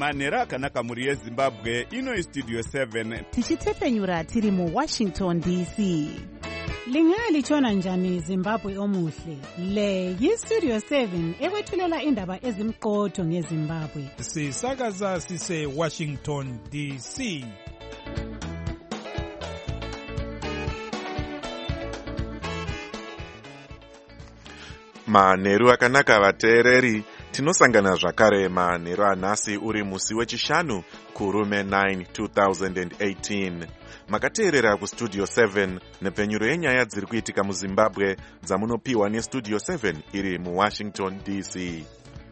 manheru akanaka mhuri yezimbabwe. Ino istudio 7 tichitefenyura tiri muWashington DC. Lingalitshona njani Zimbabwe omuhle? Le yistudio 7 ekwethulela indaba ezimqotho ngeZimbabwe. Sisakaza sise Washington DC. Manheru akanaka vateereri, tinosangana zvakare manheru anhasi uri musi wechishanu kurume 9 2018. Makateerera kustudio 7 nepfenyuro yenyaya dziri kuitika muZimbabwe dzamunopiwa nestudio 7 iri muWashington DC.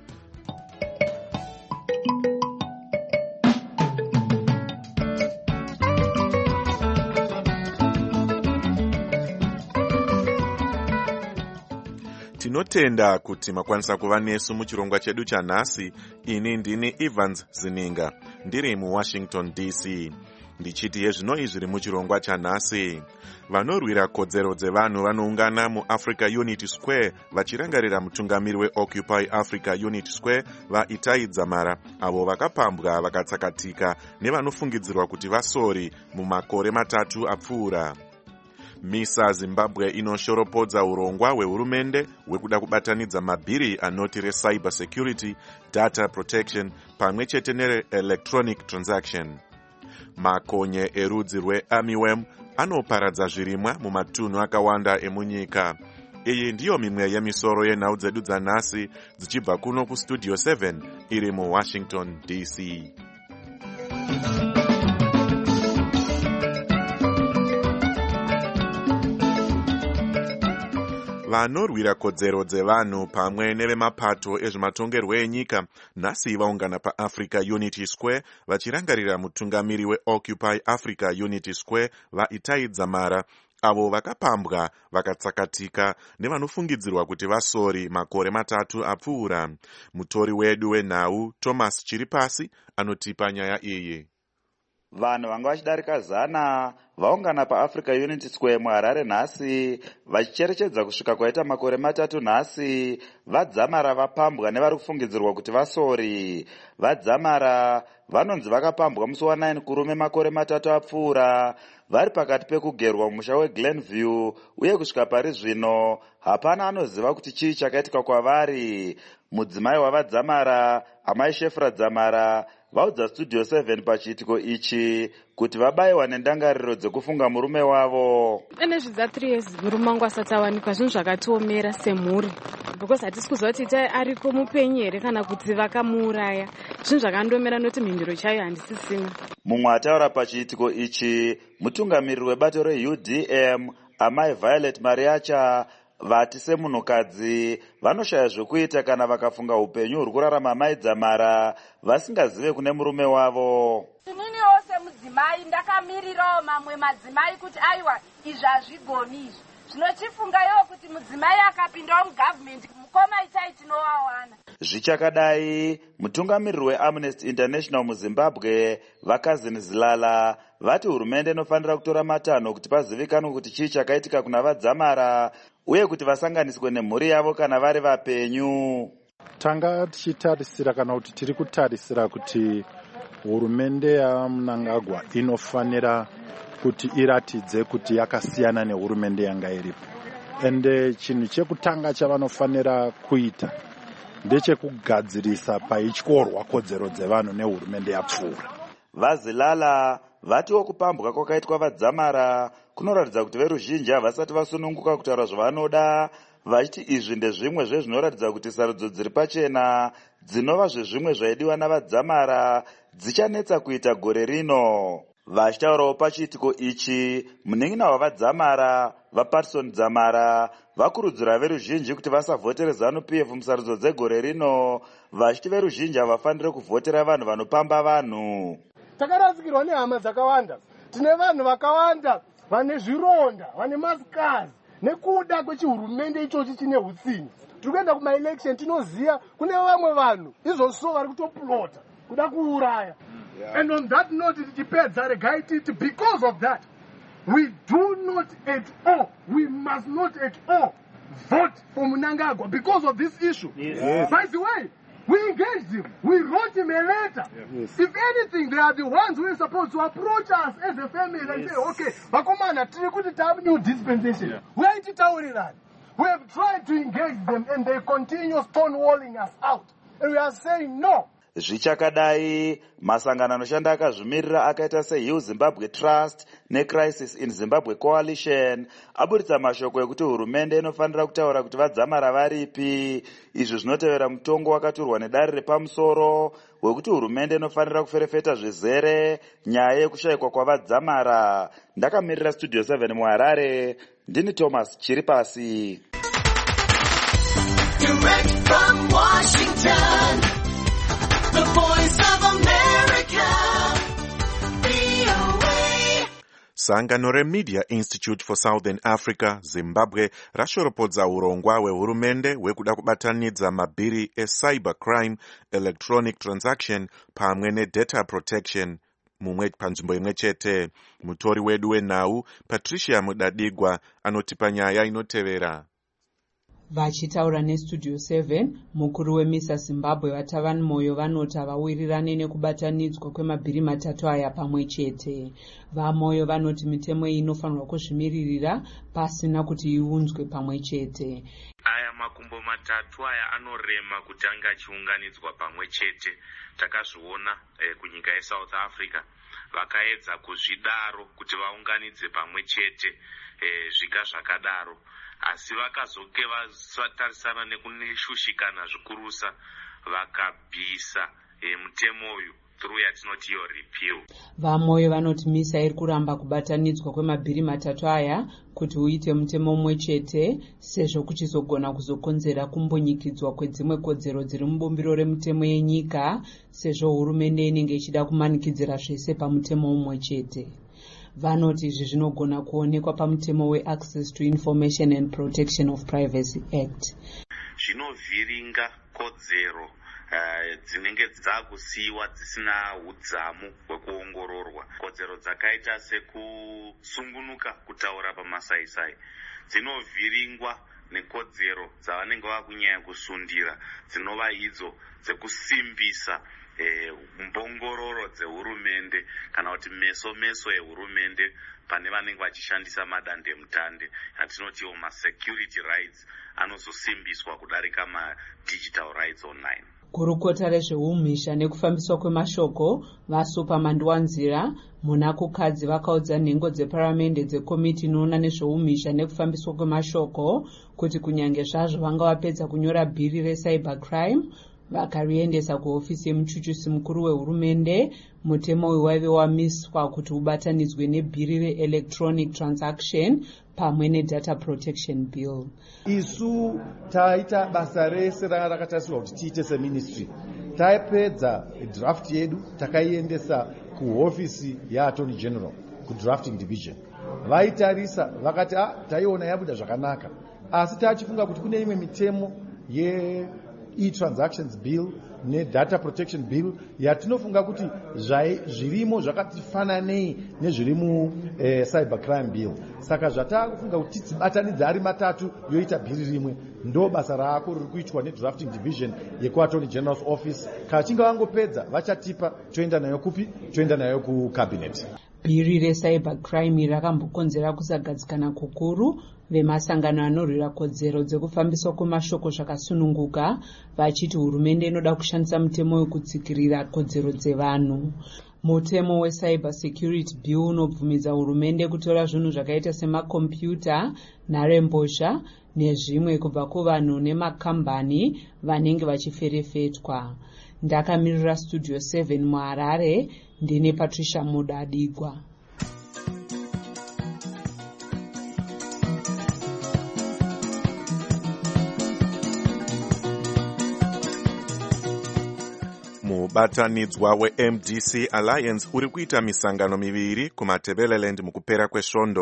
Tinotenda kuti makwanisa kuva nesu muchirongwa chedu chanhasi. Ini ndini Evans Zininga, ndiri muWashington DC. Ndichiti yezvinoi zviri muchirongwa chanhasi. Vanorwira kodzero dzevanhu vanoungana muAfrica Unity Square vachirangarira mutungamiri weOccupy Africa Unity Square vaItai Dzamara, avo vakapambwa vakatsakatika nevanofungidzirwa kuti vasori mumakore 3 apfuura. MISA Zimbabwe inoshoropodza urongwa hwehurumende hwekuda kubatanidza mabhiri anoti recyber security, data protection pamwe chete neelectronic transaction. Makonye erudzi rweArmyworm anoparadza zvirimwa mumatunhu akawanda emunyika. Iyi ndiyo mimwe yemisoro yenhau dzedu dzanhasi dzichibva kuno kustudio 7 iri muWashington DC. Vanorwira kodzero dzevanhu pamwe nevemapato ezvematongerwo enyika nhasi vaungana paAfrica Unity Square vachirangarira mutungamiri weOccupy Africa Unity Square vaItai Dzamara, avo vakapambwa vakatsakatika nevanofungidzirwa kuti vasori makore 3 apfuura. Mutori wedu wenhau Thomas Chiripasi anotipa nyaya iyi. Vanhu vanga vachidarika 100 vaungana paAfrica Unity Square muHarare nhasi vachicherechedza kusvika kwaita makore 3 nhasi vaDzamara vapambwa nevari kufungidzirwa kuti vasori. VaDzamara vanonzi vakapambwa musi wa9 kurume makore 3 apfuura vari pakati pekugerwa mumusha weGlenview, uye kusvika pari zvino hapana anoziva kuti chii chakaitika kwavari. Mudzimai wavaDzamara, amai Shefra Dzamara, vaudza studio 7 pachiitiko ichi kuti vabayiwa nendangariro dzekufunga murume wavo. Ene zvidza 3 years murume wangu asati awanikwa, zvinhu zvakatiomera semhuri, because hatisi kuziva kuti ariko mupenyu here kana kuti vakamuuraya. Zvinhu zvakandiomera noti mhinduro chaiyo handisisina. Mumwe ataura pachiitiko ichi mutungamiriri webato reUDM, amai Violet Mariacha, vati semunhukadzi vanoshaya zvokuita kana vakafunga upenyu huri kurarama mai Dzamara vasingazive kune murume wavo. Ininiwo semudzimai ndakamirirawo mamwe madzimai kuti aiwa izvi hazvigoni izvi. Zvinochifungayo kuti mudzimai akapindawo mugavhmendi mukoma Itai tinowawana. Zvichakadai, mutungamiriri weAmnesty International muZimbabwe vaKazini Zilala vati hurumende inofanira kutora matanho kuti pazivikanwe kuti chii chakaitika kuna vaDzamara uye kuti vasanganiswe nemhuri yavo kana vari vapenyu. Tanga tichitarisira kana kuti tiri kutarisira kuti hurumende yaMnangagwa inofanira kuti iratidze kuti yakasiyana nehurumende yanga iripo. Ende chinhu chekutanga chavanofanira kuita ndechekugadzirisa paityorwa kodzero dzevanhu nehurumende yapfuura. VaZilala vatiwo kupambwa kwakaitwa vaDzamara kunoratidza kuti veruzhinji havasati vasununguka kutaura zvavanoda, vachiti izvi ndezvimwe zvezvinoratidza kuti sarudzo dziri pachena dzinova zvezvimwe zvaidiwa navaDzamara dzichanetsa kuita gore rino. Vachitaurawo pachiitiko ichi, munin'ina wavaDzamara vaPatson Dzamara vakurudzira veruzhinji kuti vasavhotere ZANU-PF musarudzo dzegore rino, vachiti veruzhinji havafaniri kuvhotera vanhu vanopamba vanhu. Takaratsikirwa nehama dzakawanda, tine vanhu vakawanda vane zvironda, vane masikazi nekuda kwechihurumende ichochi chine hutsinye. Tiri kuenda kumaelection tinoziya kune vamwe vanhu izvozvo vari kutoplota kuda kuuraya. And on that note, because of that, we do not at all, we must not at all vote for Mnangagwa because of this issue. Yes. By the way, We engaged him. We wrote him a letter. Yes. If anything, they are the ones who are supposed to approach us as a family and say, okay, Bakomana, new dispensation. We are in We have tried to engage them and they continue stonewalling us out. And we are saying no. Zvichakadai, masangano anoshanda akazvimirira akaita seHeal Zimbabwe Trust neCrisis in Zimbabwe Coalition aburitsa mashoko ekuti hurumende inofanira kutaura kuti vadzamara varipi. Izvi zvinotevera mutongo wakaturwa nedare repamusoro wekuti hurumende inofanira kuferefeta zvizere nyaya yekushayikwa kwavadzamara. Ndakamirira Studio 7 muHarare, ndini Thomas Chiripasi. Direct from Washington, the Voice of America, VOA. Sangano reMedia Institute for Southern Africa, Zimbabwe, rashoropodza urongwa hwehurumende hwekuda kubatanidza mabhiri ecybercrime, electronic transaction pamwe nedata protection panzvimbo imwe chete. Mutori wedu wenhau Patricia Mudadigwa anotipa nyaya inotevera. Vachitaura neStudio 7, mukuru weMISA Zimbabwe Vatavan Moyo vanoti havawirirane nekubatanidzwa kwemabhiri matatu aya pamwe chete. VaMoyo vanoti mitemo iyi inofanirwa kuzvimiririra pasina kuti iunzwe pamwe chete. Aya makumbo matatu aya anorema kuti anga achiunganidzwa pamwe chete. Takazviona kunyika yeSouth Africa vakaedza kuzvidaro kuti vaunganidze pamwe chete zviga zvakadaro. Asi vakazoke vatarisana nekuneshushikana zvikurusa vakabvisa mutemo uyu through yatinoti iyo repeal. VaMoyo vanoti MISA iri kuramba kubatanidzwa kwemabhiri matatu aya kuti uite mutemo umwe chete sezvo kuchizogona kuzokonzera kumbunyikidzwa kwedzimwe kodzero dziri mubumbiro remutemo yenyika sezvo hurumende inenge ichida kumanikidzira zvese pamutemo umwe chete. Vanoti izvi zvinogona kuonekwa pamutemo weAccess to Information and Protection of Privacy Act. Zvinovhiringa kodzero dzinenge dzakusiiwa dzisina udzamu hwekuongororwa. Kodzero dzakaita sekusungunuka kutaura pamasaisai dzinovhiringwa nekodzero dzavanenge vakunyanya kusundira dzinova idzo dzekusimbisa mbongororo dzehurumende kana kuti meso ehurumende pane vanenge vachishandisa madandemutande atinotiwo ma-security rights anozosimbiswa kudarika ma-digital rights online. Gurukota rezveumhizha nekufambiswa kwemashoko vaSupa Mandiwanzira munakukadzi vakaudza nhengo dzeparamende dzekomiti inoona nezveumhizha nekufambiswa kwemashoko kuti kunyange zvazvo vanga vapedza kunyora bhiri recybercrime vakariendesa kuhofisi yemuchuchusi mukuru wehurumende, mutemo uyu waive wamiswa kuti ubatanidzwe nebhiri reelectronic transaction pamwe nedata protection bill. Isu taita basa rese rakatarisirwa kuti tiite seministry. Taipedza draft yedu takaiendesa kuhofisi yaAttorney General kudrafting division. Vaitarisa vakati taiona yabuda zvakanaka, asi tachifunga kuti kune imwe mitemo e-transactions bill nedata protection bill yatinofunga kuti zvirimo zvakatifananei nezviri cybercrime bill. Saka zvatakufunga kuti tidzibatanidza ari matatu yoita bhiri rimwe. Ndo basa raako riri kuitwa nedrafting division yekuAttorney General's office. Kachinga vangopedza vachatipa toenda nayo kupi, toenda nayo kucabinet. Bhiri recybercrime rakambokonzera kusagadzikana kukuru vemasangano anorwira kodzero dzekufambiswa kwemashoko zvakasununguka vachiti hurumende inoda kushandisa mutemo wekutsikirira kodzero dzevanhu. Mutemo weCyber Security Bill unobvumidza hurumende kutora zvinhu zvakaita semakombiyuta, nharembozha nezvimwe kubva kuvanhu nemakambani vanenge vachiferefetwa. Ndakamirira Studio 7 muHarare, ndine Patricia Mudadigwa. Mubatanidzwa weMDC Alliance uri kuita misangano miviri kuMatabeleland mukupera kwesvondo.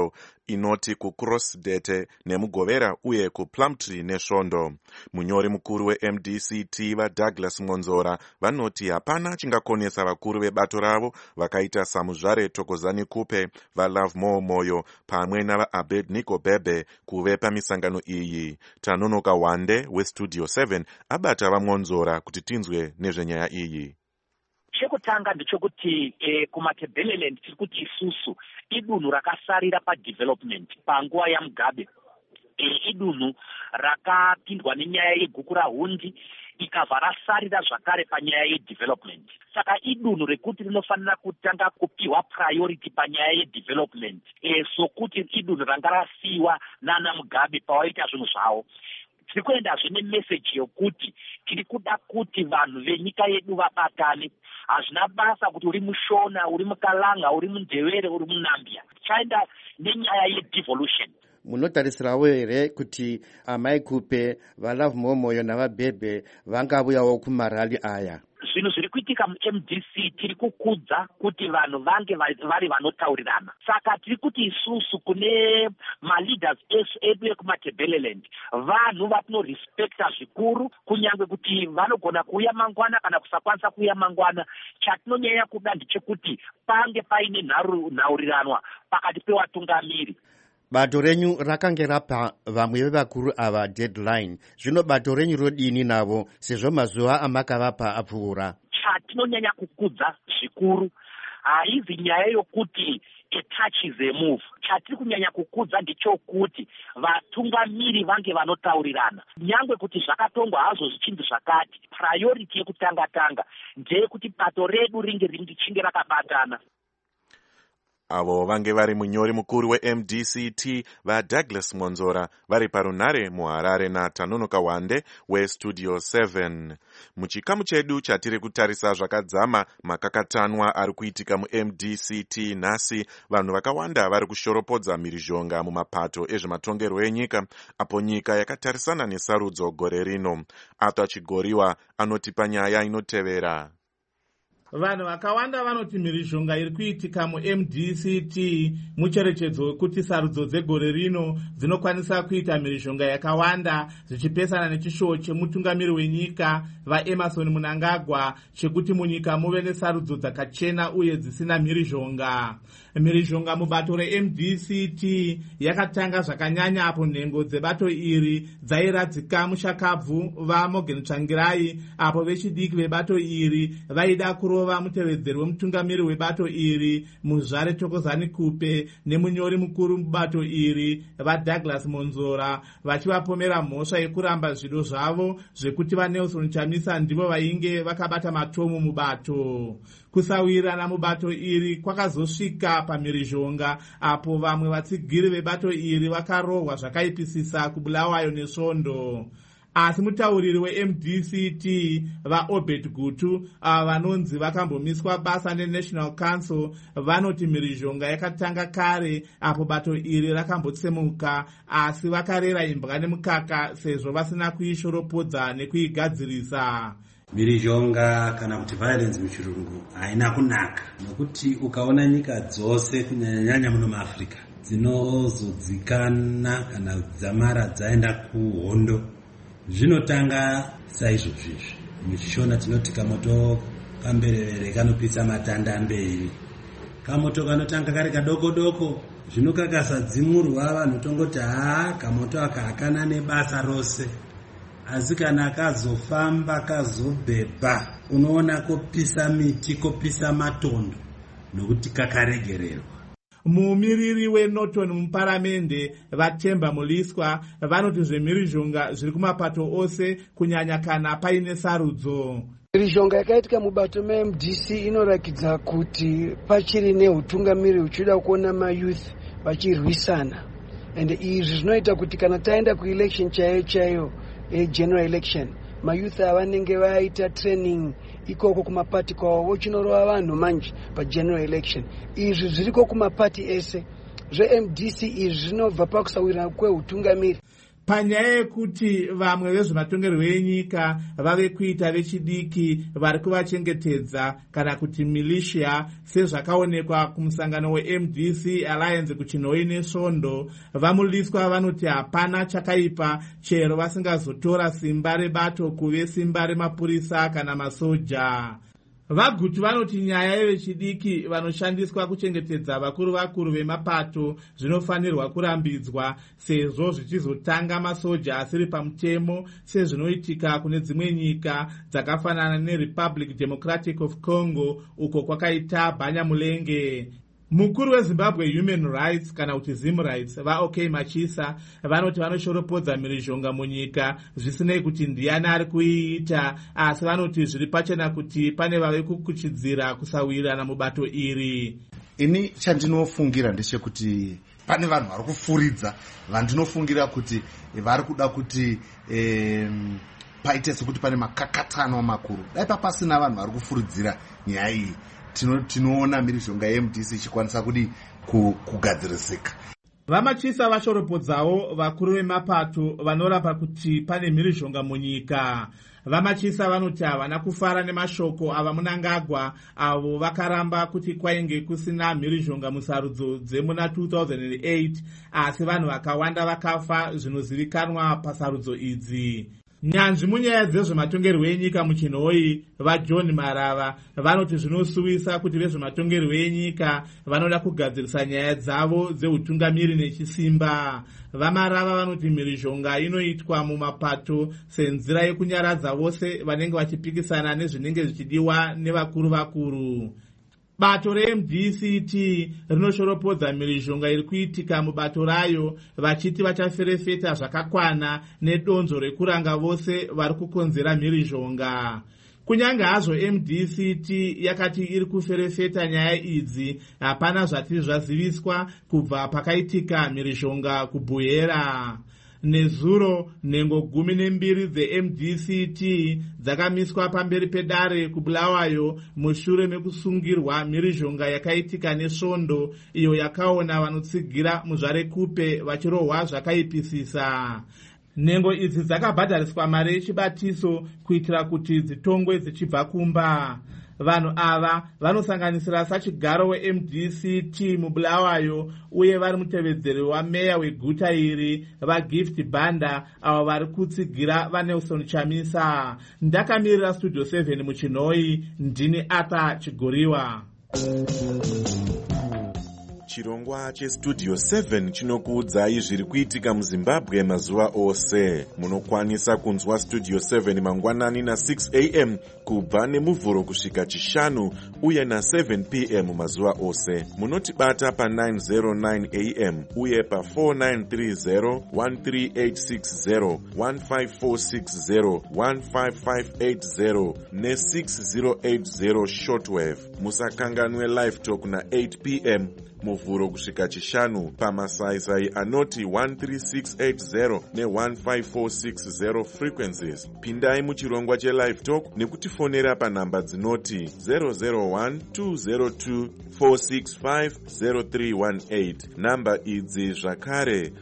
inoti kuCrossdete nemugovera uye kuPlumtree nesvondo. Munyori mukuru weMDCT vaDouglas Monzora vanoti hapana chingakonesa vakuru vebato ravo vakaita Samuzvare Thokozani Kupe, vaLove Moyo pamwe navaAbednego Bebe kuve pamisangano iyi. Tanonoka Wande weStudio 7 abata vaMonzora kuti tinzwe nezvenyaya iyi. Chekutanga ndechekuti kuMatabeleland tiri kuti isusu idunhu rakasarira padevelopment panguva yaMugabe. Idunhu rakapindwa nenyaya yeguku rahundi ikabva rasarira zvakare panyaya yedevelopment. Saka idunhu rekuti rinofanira kutanga kupiwa priority panyaya yedevelopment sokuti idunhu ranga rasiyiwa nana Mugabe pawaita zvinhu zvavo. Tiri kuendazve nemeseji yokuti tiri kuda kuti vanhu venyika yedu vabatane. Hazvina basa kuti uri muShona, uri muKalanga, uri muNdebele, uri muNambia. Tichaenda nenyaya yedevolution. Munotarisirawo here kuti amai Kupe, vaLove Moyo navaBebe vangavuyawo kumarali aya? Zvinhu zviri kuitika muMDC tiri kukudza kuti vanhu vange vari vanotaurirana. Saka tiri kuti isusu kune maleaders edu ekuMatabeleland vanhu vatinorespekta zvikuru, kunyange kuti vanogona kuuya mangwana kana kusakwanisa kuuya mangwana. Chatinonyanya kuda ndechekuti pange paine nhauriranwa pakati pevatungamiri. Bato renyu rakange rapa vamwe vevakuru ava deadline. Zvino bato renyu rodini navo sezvo mazuva amakavapa apfuura? Chatinonyanya kukudza zvikuru haizi nyaya yokuti a touch is a move. Chatiri kunyanya kukudza ndichokuti vatungamiri vange vanotaurirana. Nyangwe kuti zvakatongwa hazvo zvichinzi zvakati, priority yekutanga ndeyekuti bato redu ringe rakabatana. Avo vange vari munyori mukuru weMDCT vaDouglas Monzora vari parunhare muHarare naTanonoka Wande weStudio 7. Muchikamu chedu chatiri kutarisa zvakadzama makakatanwa ari kuitika muMDCT nhasi, vanhu vakawanda vari kushoropodza mhirizhonga mumapato ezvematongerwo enyika apo nyika yakatarisana nesarudzo gore rino. Arthur Chigoriwa anotipa nyaya inotevera. Vanhu vakawanda vanoti mhirizhonga iri kuitika muMDCT mucherechedzo wekuti sarudzo dzegore rino dzinokwanisa kuita mhirizhonga yakawanda zvichipesana nechishowo chemutungamiri wenyika vaEmmerson Mnangagwa chekuti munyika muve nesarudzo dzakachena uye dzisina mhirizhonga. Mhirizhonga mubato reMDCT yakatanga zvakanyanya apo nhengo dzebato iri dzairadzika mushakabvu vaMorgan Tsvangirai apo vechidiki vebato iri vaida kurova mutevedzeri wemutungamiri webato iri Muzvare Thokozani Kupe nemunyori mukuru mubato iri vaDouglas Monzora vachivapomera mhosva yekuramba zvido zvavo zvekuti vaNelson Chamisa ndivo vainge vakabata matomu mubato. Kusawirirana mubato iri kwakazosvika pamhirizhonga apo vamwe vatsigiri vebato iri vakarohwa zvakaipisisa kuBulawayo nesvondo. Asi mutauriri weMDCT vaObed Gutu vanonzi vakambomiswa basa neNational Council vanoti mhirizhonga yakatanga kare apo bato iri rakambotsemuka, asi vakarera imbwa nemukaka sezvo vasina kuishoropodza nekuigadzirisa. Mhirizhonga kana kuti violence muchirungu haina kunaka, nokuti ukaona nyika dzose kunyanyanya muno muAfrica dzinozodzikana kana dzamara dzaenda kuhondo zvinotanga saizvozvizvi. Muchishona tinoti kamoto kamberevere kanopisa matanda mberi. Kamoto kanotanga kari kadoko zvinokakasadzimurwa vanhu tongoti kamoto aka hakana nebasa rose. Asi kana kazofamba kazobhebha unoona kopisa miti, kopisa matondo nokuti kakaregererwa. Mumiriri weNorton muparamende vaTemba Muliswa vanoti zvemhirizhonga zviri kumapato ose kunyanya kana paine sarudzo. Mhirizhonga yakaitika mubato meMDC inorakidza kuti pachiri neutungamiri uchida kuona mayouth vachirwisana, and izvi zvinoita kuti kana taenda kuelection chaiyo general election mayouth avanenge vaita training ikoko kumapati kwavo vochinorova vanhu manje pageneral election. Izvi zviriko kumapati ese zveMDC izvi zvinobva pakusawirirana kweutungamiri. panyaya yekuti vamwe vezvematongerwo enyika vave kuita vechidiki vari kuvachengetedza kana kuti militia sezvakaonekwa kumusangano weMDC Alliance kuchinhoi nesvondo. Vamuliswa vanoti hapana chakaipa chero vasingazotora simba rebato kuve simba remapurisa kana masoja. Vagutu vanoti nyaya yevechidiki vanoshandiswa kuchengetedza vakuru vemapato zvinofanirwa kurambidzwa sezvo zvichizotanga masoja asiri pamutemo sezvinoitika kune dzimwe nyika dzakafanana neRepublic Democratic of Congo uko kwakaita bhanyamulenge. Mukuru weZimbabwe Human Rights kana kuti Zim Rights vaOK Machisa vanoti vanoshoropodza mhirizhonga munyika zvisinei kuti ndiani ari kuiita, asi vanoti zviri pachena kuti pane vave kukuchidzira kusawirirana mubato iri. Ini chandinofungira ndechekuti pane vanhu vari kufuridza vandinofungira kuti vari kuda kuti paite sekuti pane makakatano makuru. Dai papasina vanhu vari kufuridzira nyaya iyi, tinoona mhirizhonga yeMDC ichikwanisa kudi kugadzirisika. Vamachisa vashoropodzawo vakuru vemapato vanorapa kuti pane mhirizhonga munyika. Vamachisa vanoti havana kufara nemashoko ava Mnangagwa avo vakaramba kuti kwainge kusina mhirizhonga musarudzo dzemuna 2008, asi vanhu vakawanda vakafa zvinozivikanwa pasarudzo idzi. Nyanzvi munyaya dzezvematongerwo enyika muchinhoi vaJohn Marava vanoti zvinosuwisa kuti vezvematongerwo enyika vanoda kugadzirisa nyaya dzavo dzeutungamiri nechisimba. VaMarava vanoti mhirizhonga inoitwa mumapato senzira yekunyaradza vose vanenge vachipikisana nezvinenge zvichidiwa nevakuru. Bato reMDCT rinoshoropodza mhirizhonga iri kuitika mubato rayo vachiti vachaferefeta zvakakwana nedonzo rekuranga vose vari kukonzera mhirizhonga. Kunyange hazvo MDCT yakati iri kuferefeta nyaya idzi, hapana zvati zvaziviswa kubva pakaitika mhirizhonga kubhuhera. Nezuro nhengo 12 dzeMDCT dzakamiswa pamberi pedare kuBulawayo mushure mekusungirwa mhirizhonga yakaitika nesvondo iyo yakaona vanotsigira muzvarekupe vachirohwa zvakaipisisa. Nhengo idzi dzakabhadhariswa mari yechibatiso kuitira kuti dzitongwe dzichibva kumba. Vanhu ava vanosanganisira sachigaro weMDCT muBulawayo uye vari mutevedzeri wameya weguta iri vaGift Banda avo vari kutsigira vaNelson Chamisa. Ndakamirira Studio 7 muchinhoi, ndini Arthur Chigoriwa. Chirongwa cheStudio 7 chinokuudzai zviri kuitika muZimbabwe mazuva ose. Munokwanisa kunzwa Studio 7 mangwanani na6 am kubva nemuvhuro kusvika chishanu uye na7 pm mazuva ose. Munotibata pa909 am uye pa4930, 13860, 15460, 15580 ne6080 shortwave. Musakanganwe live talk na8 pm muvhuro kusvika chishanu pamasaisai anoti 13680 ne15460 frequencies. Pindai muchirongwa chelive talk nekutifonera panhamba dzinoti 001-202-465-0318. Namba idzi zvakare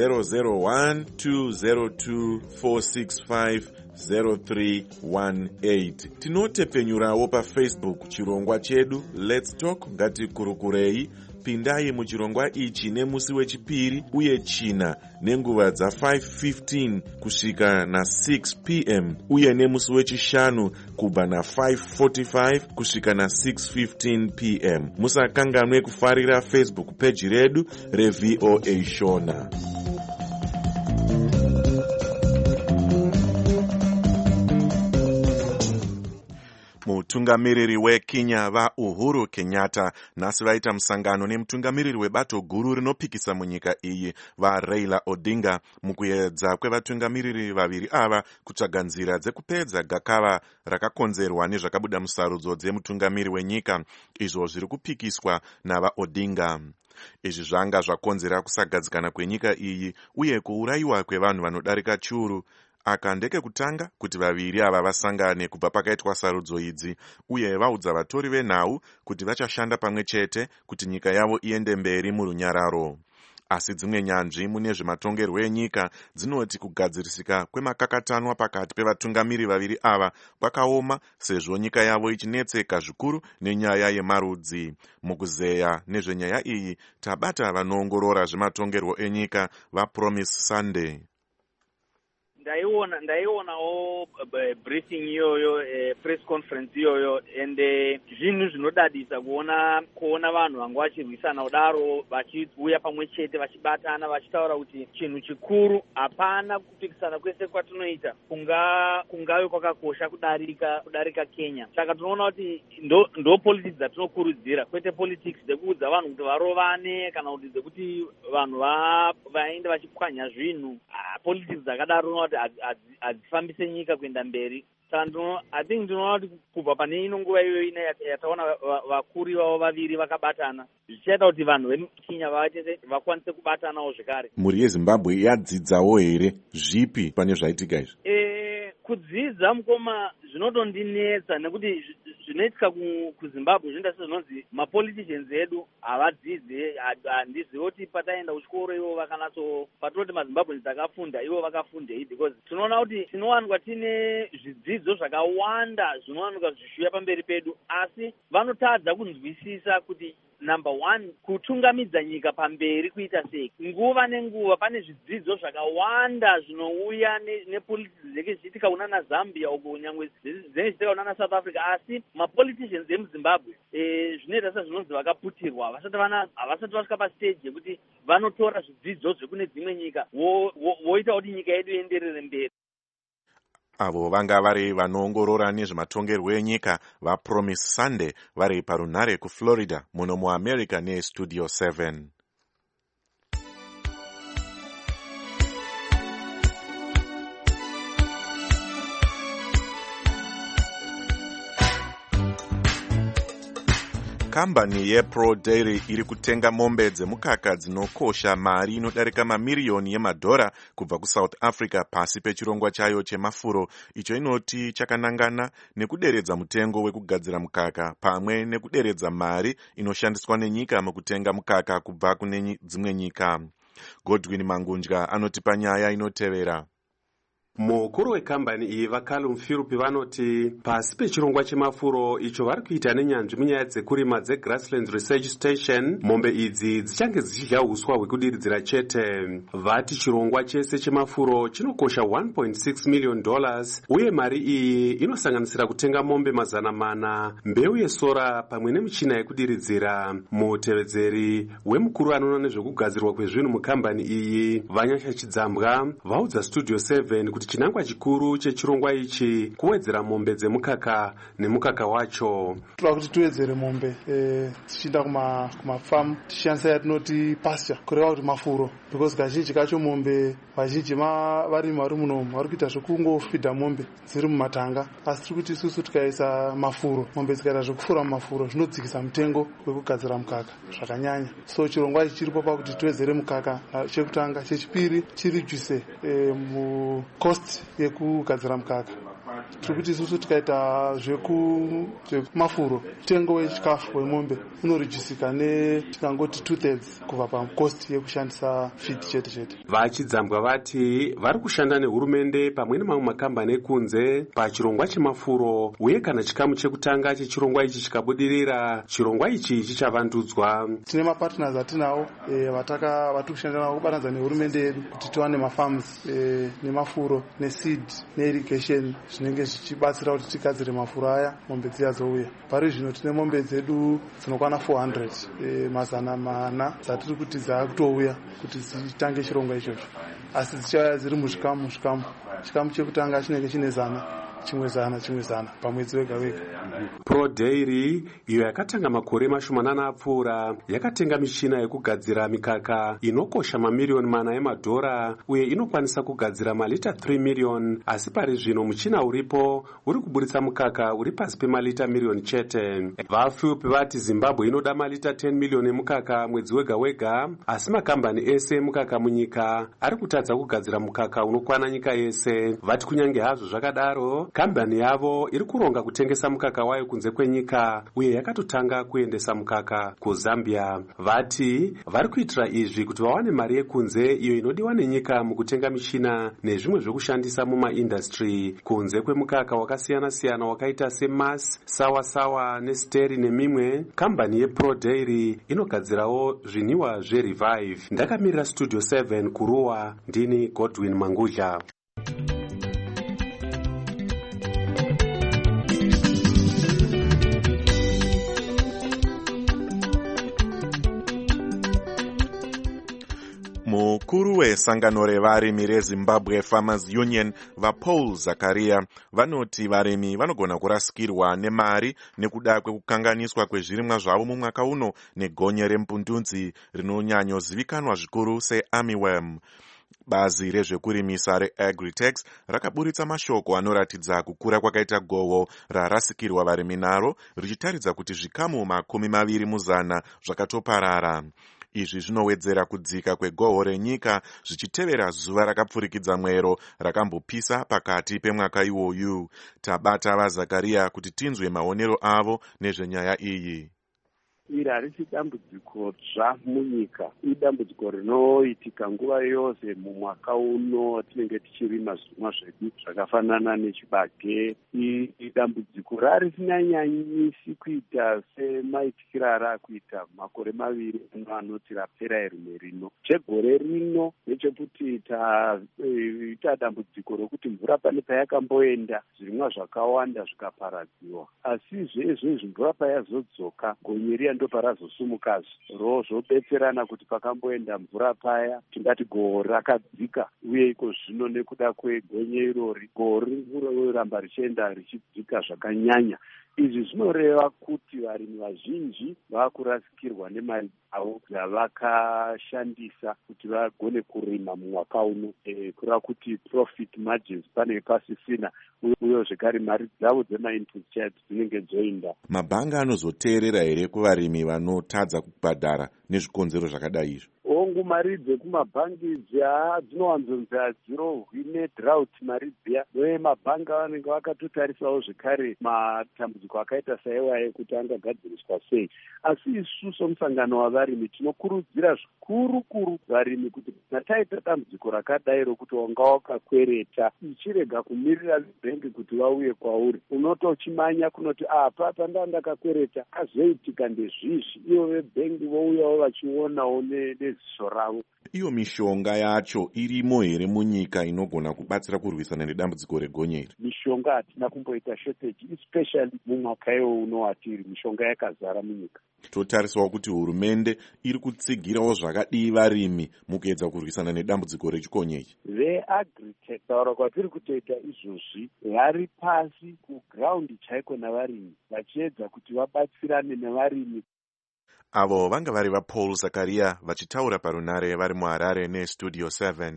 001-202-465-0318. Tinotepenyurawo paFacebook chirongwa chedu Let's Talk ngatikurukurei. Pindai muchirongwa ichi nemusi wechipiri uye china nenguva dza5:15 kusvika na6 pm uye nemusi wechishanu kubva na5:45 kusvika na6:15 pm. Musakanganwe kufarira Facebook page redu reVOA Shona. Mutungamiriri weKenya vaUhuru Kenyatta nhasi vaita musangano nemutungamiriri webato guru rinopikisa munyika iyi vaRaila Odinga mukuedza kwevatungamiriri vaviri ava kutsvaga nzira dzekupedza gakava rakakonzerwa nezvakabuda musarudzo dzemutungamiri wenyika, izvo zviri kupikiswa navaOdinga. Izvi zvanga zvakonzera kusagadzikana kwenyika iyi uye kuurayiwa kwevanhu vanodarika chiuru. Aka ndekekutanga kuti vaviri ava vasangane kubva pakaitwa sarudzo idzi uye vaudza vatori venhau kuti vachashanda pamwe chete kuti nyika yavo iende mberi murunyararo. asi dzimwe nyanzvi mune zvematongerwo enyika dzinoti kugadzirisika kwemakakatanwa pakati pevatungamiri vaviri ava kwakaoma sezvo nyika yavo ichinetseka zvikuru nenyaya yemarudzi. Mukuzeya nezvenyaya iyi tabata vanoongorora zvematongerwo enyika vaPromise Sunday. ndaionawo briefing iyoyo press conference iyoyo ende zvinhu zvinodadisa kuona vanhu vanga vachirwisana kudaro vachiuya pamwe chete vachibatana vachitaura kuti chinhu chikuru hapana kupikisana kwese kwatinoita kungave kwakakosha kudarika Kenya. Saka tinoona kuti ndo politics dzatinokurudzira, kwete politics dzekuudza vanhu kuti varovane kana kuti dzekuti vanhu vaende vachipwanya zvinhu. Politics dzakadaro hadzifambise nyika kuenda mberi. I think ndinoona kuti kubva pane ino nguva iyoyo yataona vakuru ivavo vaviri vakabatana zvichaita kuti vanhu veKenya vakwanise kubatanawo zvekare. Mhuri yeZimbabwe yadzidzawo here zvipi pane zvaitika izvi? Kudzidza mukoma zvinotondinetsa nekuti zvinoitika kuZimbabwe zvinoita sezvinonzi mapoliticians edu havadzidze. Handizivi kuti pataenda kuchikoro ivo patinoti maZimbabweans akafunda ivo vakafundei, because tinoona kuti tinowanikwa tine zvidzidzo zvakawanda zvinowanikwa zvishuya pamberi pedu, asi vanotadza kunzwisisa kuti number one, kutungamidza nyika pamberi kuita sei. Nguva nenguva pane zvidzidzo zvakawanda zvinouya nepolitics dzinenge zvichiitika kunana Zambia uko nyangwe dzinenge zvichiitika kunana South Africa, asi mapoliticians emuZimbabwe zvinoita sezvinonzi vakaputirwa, havasati vasvika pastage yekuti vanotora zvidzidzo zvekune dzimwe nyika voita kuti nyika yedu ienderere mberi. Avo vanga vari vanoongorora nezvematongerwo enyika vaPromise Sunday vari parunhare kuFlorida muno muAmerica neStudio 7. Kambani yePro Dairy iri kutenga mombe dzemukaka dzinokosha mari inodarika mamiriyoni yemadhora kubva kuSouth Africa pasi pechirongwa chayo chemafuro, icho inoti chakanangana nekuderedza mutengo wekugadzira mukaka pamwe nekuderedza mari inoshandiswa nenyika mukutenga mukaka kubva kune dzimwe nyika. Godwin Mangunja anotipa nyaya inotevera. Mukuru wekambani iyi vaCallum Philip vanoti pasi pechirongwa chemafuro icho vari kuita nenyanzvi munyaya dzekurima dzeGrasslands Research Station, mombe idzi dzichange dzichidya uswa hwekudiridzira chete. Vati chirongwa chese chemafuro chinokosha $1.6 million uye mari iyi inosanganisira kutenga mombe 400, mbeu yesora pamwe nemichina yekudiridzira. Mutevedzeri wemukuru anoona nezvekugadzirwa kwezvinhu mukambani iyi Vanyasha Chidzambwa vaudza Studio 7 kuti chinangwa chikuru chechirongwa ichi kuwedzera mombe dzemukaka nemukaka wacho. Toda kuti tuwedzere mombe tichienda kumafamu tichishandisa yatinoti pasture kureva kuti mafuro, because kazhinji kacho mombe vazhinji varimi vari munomu vari kuita zvekungofidha mombe dziri mumatanga, asi tiri kuti isusu tikaisa mafuro, mombe dzikaita zvekufura mumafuro zvinodzikisa mutengo wekugadzira mukaka zvakanyanya. So chirongwa ichi chiripo pakuti tuwedzere mukaka chekutanga. Chechipiri chiridyuse cost yekugadzira mukaka. Tiri kuti isusu tikaita zvemafuro, mutengo wechikafu wemombe unorijisika tikangoti 2/3 kubva pacost yekushandisa feed chete chete. Vachidzambwa vati vari kushanda nehurumende pamwe nemamwe makambani ekunze pachirongwa chemafuro, uye kana chikamu chekutanga chechirongwa ichi chikabudirira, chirongwa ichi chichavandudzwa. Tine mapartners atinawo vatiri kushanda navo kubatanidza nehurumende yedu kuti tiwane mafarms nemafuro neseed neirrigation zvinenge zvichibatsira kuti tigadzire mafuro aya mombe dziya dzouya. Pari zvino tine mombe dzedu dzinokwana 400 mazana mana dzatiri kuti dzakutouya kuti dzitange chirongwa ichocho, asi dzichauya dziri muzvikamu. Chikamu chekutanga chinenge chine 100, chimwe zana pamwedzi wega wega. Pro Dairy iyo yakatanga makore mashomanana apfuura yakatenga michina yekugadzira mikaka inokosha mamiriyoni 4 emadhora uye inokwanisa kugadzira malita 3 million, asi pari zvino muchina uripo uri kuburitsa mukaka uri pasi pemalita miriyoni chete. VaPhilip vati Zimbabwe inoda malita 10 million emukaka mwedzi wega wega, asi makambani ese emukaka munyika ari kutadza kugadzira mukaka unokwana nyika yese. Vati kunyange hazvo zvakadaro kambani yavo iri kuronga kutengesa mukaka wayo kunze kwenyika uye yakatotanga kuendesa mukaka kuZambia. Vati vari kuitira izvi kuti vawane mari yekunze iyo inodiwa nenyika mukutenga michina nezvimwe zvekushandisa mumaindastry kunze kwemukaka wakasiyana-siyana wakaita seMars, Sawasawa neSteri nemimwe. Kambani yePro Dairy inogadzirawo zvinwiwa zveRevive. Ndakamirira Studio 7 kuruwa, ndini Godwin Mangudla. Mukuru wesangano revarimi reZimbabwe Farmers Union vaPaul Zakaria vanoti varimi vanogona kurasikirwa nemari nekuda kwekukanganiswa kwezvirimwa zvavo mumwaka uno negonye rempundunzi rinonyanyozivikanwa zvikuru searmyworm. Bazi rezvekurimisa reAgritex rakaburitsa mashoko anoratidza kukura kwakaita gohwo rarasikirwa varimi naro, richitaridza kuti zvikamu 20% zvakatoparara. Izvi zvinowedzera kudzika kwegohwo renyika zvichitevera zuva rakapfurikidza mwero rakambopisa pakati pemwaka iwoyu. Tabata vaZakaria kuti tinzwe maonero avo nezvenyaya iyi. Iri harisi dambudziko dzva munyika, idambudziko rinoitika nguva yose mumwaka uno tinenge tichirima zvirimwa zvedu zvakafanana nechibage. Idambudziko rarisinanyanyisi kuita semaitikira rakuita makore 2 anoti rapera rimwe rino. Chegore rino nechekuti taita dambudziko rokuti mvura pane payakamboenda zvirimwa zvakawanda zvikaparadziwa, asi zvezvo mvura payazodzoka gonye ndo parazosumukazi rozobetserana kuti pakamboenda mvura paya tingati gohwo rakadzika, uye iko zvino nekuda kwegonye irori gohwo ririkuramba richienda richidzika zvakanyanya. Izvi zvinoreva kuti varimi vazhinji vakurasikirwa nemari dzavo dzavakashandisa kuti vagone kurima mumwaka uno, kureva kuti profit margins pane pasisina, uye zvekare mari dzavo dzemainput chaidzo dzinenge dzoinda. Mabhanga anozoteerera here kuvarimi vanotadza kubhadhara nezvikonzero zvakadai izvo? Hongu mari dzekumabhangi dzinowanzonzi hadzirohwi nedrought mari dziya, uye mabhanga vanenge vakatotarisawo zvekare matambudziko akaita saiwaye kuti angagadziriswa sei. Asi isusu somusangano wavarimi tinokurudzira zvikuru varimi kuti taita dambudziko rakadai rokuti wanga wakakwereta, ichirega kumirira bhengi kuti vauye kwauri, unotochimanya kunoti apa ndakakwereta azoitika ndezvizvi, ivo vebhengi vouyawo vachionawo neziso ravo. Iyo mishonga yacho irimo here munyika inogona kubatsira kurwisana nedambudziko regonye iri? Mishonga hatina kumboita shortage, especially mumwaka iwo uno watiri, mishonga yakazara munyika. Totarisawo kuti hurumende iri kutsigirawo zvakadii varimi mukuedza kurwisana nedambudziko rechikonye ichi. VeAgritex taura kwatiri kutoita izvozvi vari pasi kuground chaiko navarimi, vachiedza kuti vabatsirane nevarimi. Avo vanga vari vaPaul Zakaria vachitaura parunare vari muHarare neStudio 7.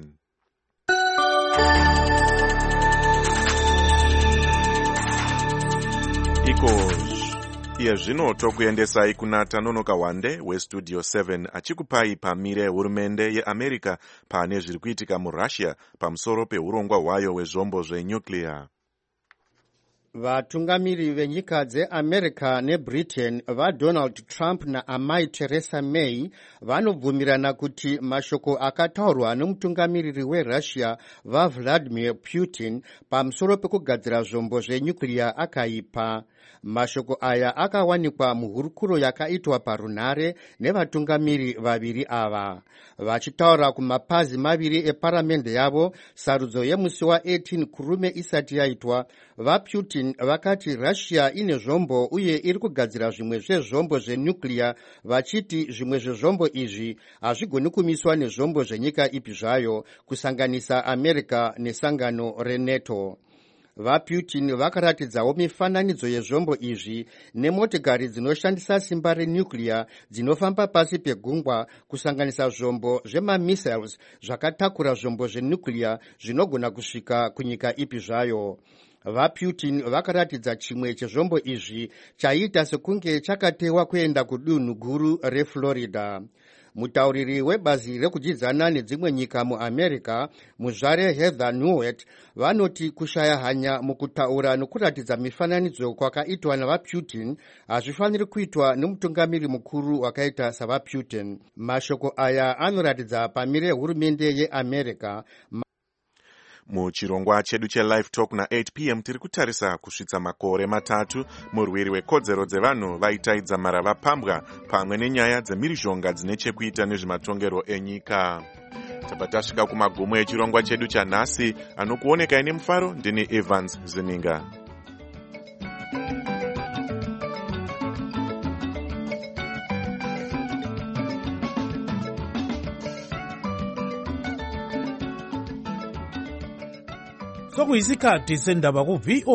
Iye zvino tokuendesai kuna Tanonoka Wande weStudio 7 achikupai pamire yehurumende yeAmerica pane zviri kuitika muRussia pamusoro peurongwa hwayo hwezvombo zvenyuclear. Vatungamiri venyika dzeAmerica neBritain vaDonald Trump naamai Theresa May vanobvumirana kuti mashoko akataurwa nomutungamiriri weRussia vaVladimir Putin pamusoro pekugadzira zvombo zvenyuclear akaipa. Mashoko aya akawanikwa muhurukuro yakaitwa parunare nevatungamiri vaviri ava. Vachitaura kumapazi maviri eparamende yavo sarudzo yemusi wa18 kurume isati yaitwa, vaPutin vakati Russia ine zvombo uye iri kugadzira zvimwe zvezvombo zvenyuclear, vachiti zvimwe zvezvombo izvi hazvigoni kumiswa nezvombo zvenyika ipi zvayo, kusanganisa America nesangano reNATO. VaPutin vakaratidzawo mifananidzo yezvombo izvi nemotikari dzinoshandisa simba renyuclear dzinofamba pasi pegungwa, kusanganisa zvombo zvemamissiles zvakatakura zvombo zvenyuclear zvinogona kusvika kunyika ipi zvayo. VaPutin vakaratidza chimwe chezvombo izvi chaiita sekunge chakatewa kuenda kudunhu guru reFlorida. Mutauriri webazi rekudyidzana nedzimwe nyika muamerica, muzvare Heather Nauert, vanoti kushaya hanya mukutaura nokuratidza mifananidzo kwakaitwa navaputin hazvifaniri kuitwa nemutungamiri mukuru wakaita savaputin. Mashoko aya anoratidza pamire hurumende yeamerica. Muchirongwa chedu chelive talk na8 p.m. tiri kutarisa kusvitsa makore 3 murwiri wekodzero dzevanhu vaitaidza mara vapambwa pamwe nenyaya dzemhirizhonga dzine chekuita nezvematongero enyika. Tabva tasvika kumagumo echirongwa chedu chanhasi. Anokuonekai nemufaro ndini Evans Zininga. Sokuyisikhathi sendaba ku-VOA